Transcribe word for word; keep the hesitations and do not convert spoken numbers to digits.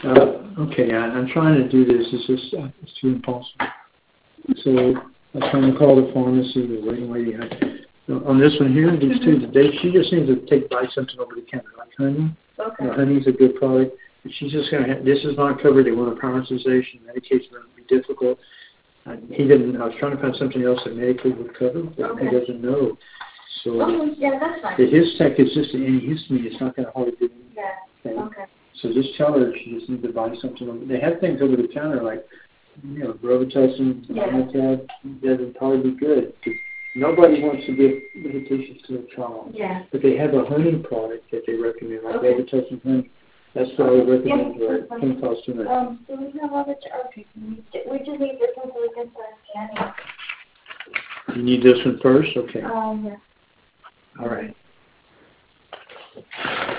Uh, okay, I, I'm trying to do this. It's just uh, it's too impossible. So I'm trying to call the pharmacy. They're waiting, waiting. I, on this one here, these two today, she just seems to take buy something over the counter, like honey. Okay. You know, honey's a good product. But she's just going to have, this is not covered. They want a prioritization. Medication going to be difficult. Uh, he didn't, I was trying to find something else that medically would cover, but Okay. he doesn't know. So Oh, yeah, that's fine. his tech is just an antihistamine. It's not going to hardly do anything. Yeah, Okay. okay. So just tell her she just needs to buy something. They have things over the counter like, you know, Robitussin, Yeah. Dimetad. That would probably be good. Nobody wants to give medications to a child. Yeah. But they have a honey product that they recommend, like Okay. Robitussin honey. That's what I would recommend Yeah, for that's fine. ten cost too much. Um, do we have other, okay, we we just need this one so we can start scanning. You need this one first? Okay. Um, yeah. All right.